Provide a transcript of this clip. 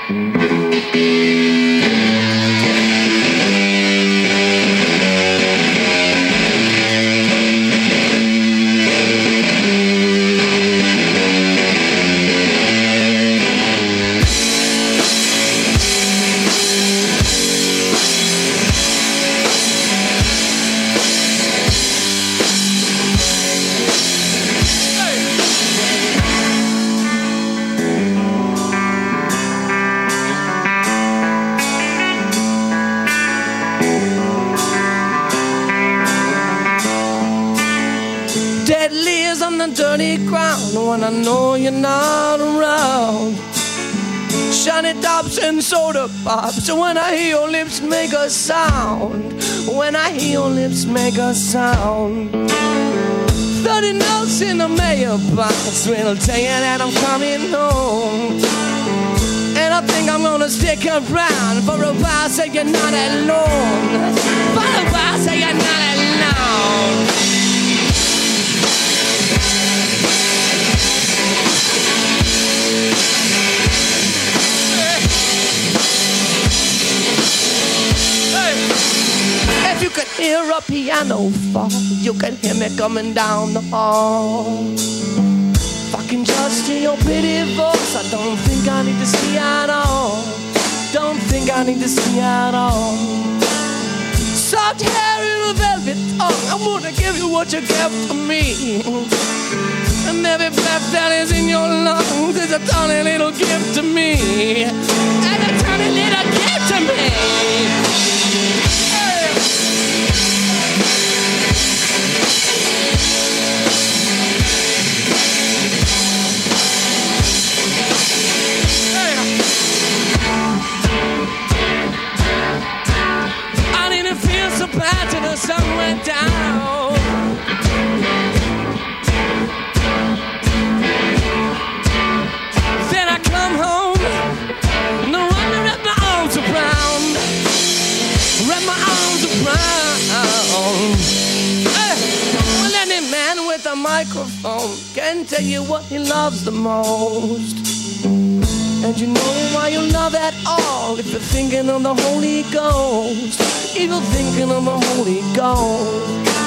Dead leaves on the dirty ground when I know you're not around. Shiny tops and soda pops when I hear your lips make a sound. When I hear your lips make a sound. 30 notes in the mailbox will tell you that I'm coming home. And I think I'm gonna stick around for a while so you're not alone. For a while so you're not alone. If you could hear a piano fall, you can hear me coming down the hall. If I can just hear your pretty voice, I don't think I need to see at all. Don't think I need to see at all. Soft hair in a velvet tongue, I'm gonna give you what you get from me. And every breath that is in your lungs is a tiny little gift to me. And a tiny little gift to me. I didn't feel so bad till the sun went down. Then I come home, no wonder that my arms are brown. Wrap my arms around. Well, any man with a microphone can tell you what he loves the most. And you know why you love at all if you're thinking of the Holy Ghost. If you're thinking of the Holy Ghost.